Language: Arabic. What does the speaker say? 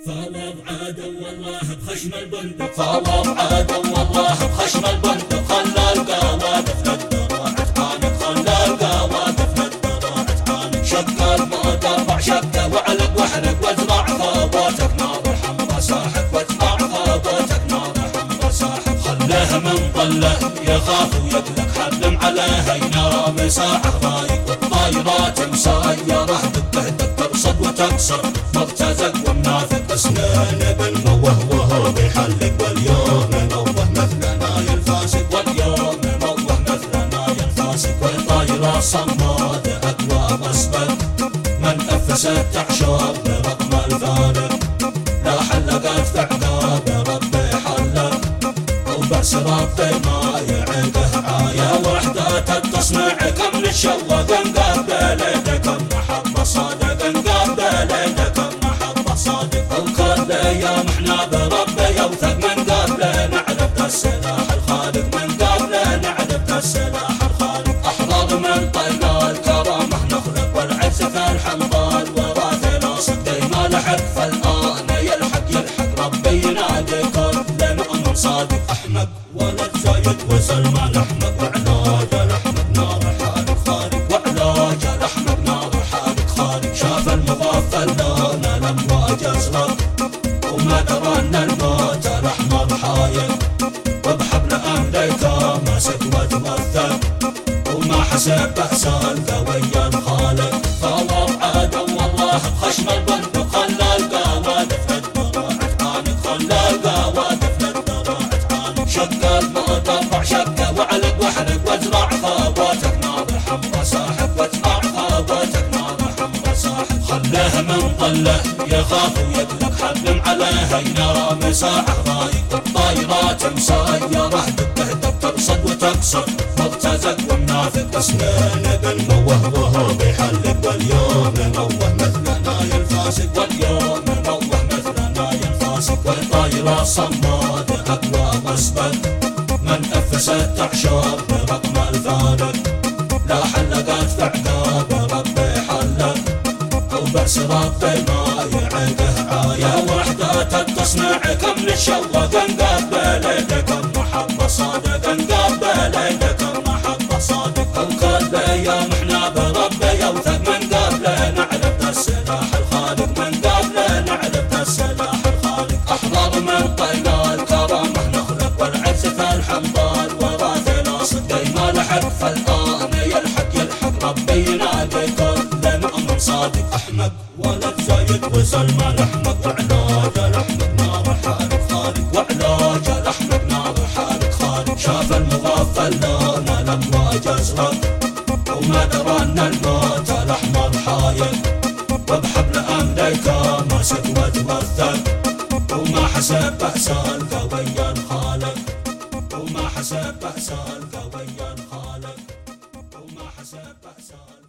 فاض عادوا والله بخشم البندق، فاض عادوا والله بخشم البندق، خلى القوادف للدراع تعانق، خلى القوادف للدراع تعانق، شق الموت اربع شقه وعلق واحرق وازرع خاباتك نار الحمرا ساحق، وازرع خاباتك نار الحمرا ساحق، خلاه من ضله يخاف ويقلق، حلم عليه ينرى مساحه رايق، والطايرات مسايره دقه ترصد وتكسر، مغتزق ومنافق اسنان بالموهوه بيحلق، واليوم نوه مثلنا يلفاسق، واليوم نوه مثلنا يلفاسق، والطايرة صماد اقوى مسبق، من افست تعشاب برقم الفارق، لا حلقت في عقاب ربي حلق، وبأس ربي ما يعيده عاية، وحدة التصنيع كم للشوق نقابل لكم محبة صادق، نقابل لكم محبة صادق، وكل ايام احنا بربي يوثق، من قبل نعرف السلاح الخالق، من قبل نعرف السلاح الخالق، احرار من طينا الكرامة نخلق، والعز في الحنظل وراث ناصق، ديما لحق فالآن يلحق ربي ينادي كل مؤمن صادق، احمد ولد زايد وسلمى الاحمد، وعلاج الاحمد نار حارق خارق، وعلاج الاحمد نار حارق خارق، شاف المغفل لون الامواج ازرق، وما درى ان الموت الاحمر حايق، وبحبل امريكا ماسك وتوثق، وما حسب بأس القوي الخالق، فاض عادوا والله بخشم البندق، خلى القوادف للدراع تعانق، خلى القوادف للدراع تعانق، شق الموت اربع شقه وعلق واحرق وازرع خاباتك نار الحمرا ساحق، وازرع خاباتك نار الحمرا ساحق، خلاه من ضله يخاف ويقلق، حلم عليه ينرى مساحه رايق، الطايرات مسايره دقه ترصد وتكسر، مغتزق ومنافق اسنان بالموهوه بيحلق، واليوم نوه مثلنا يلفاسق، واليوم نوه مثلنا يلفاسق، والطايرة صماد اقوى مسبق، من افست تعشاب برقم الفارق، لا حلقت في عقاب ربي حلق، وبأس ربي ما يعيده عاية، وحدة التصنيع كم للشوق نقابل لكم محبة صادق، نقابل لكم محبة صادق، وكل ايام احنا بربي يوثق، من قبل نعرف السلاح الخالق، من قبل نعرف السلاح الخالق، احرار من طينا الكرامة نخلق، والعز في الحنظل وراث ناصق، ديما لحق فالآن يلحق ربي ينادي كل مؤمن صادق، احمد ولد زايد وسلمى الاحمد، وعلاج الاحمد نار حارق خالق، وعلاج الاحمد نار حارق خالق، شاف المغفل لون الامواج ازرق، وما درى ان الموت الاحمر حايق، وبحبل امريكا ماسك وتوثق، وما حسب بأس القوي الخالق، وما حسب بأس القوي الخالق، وما حسب بأس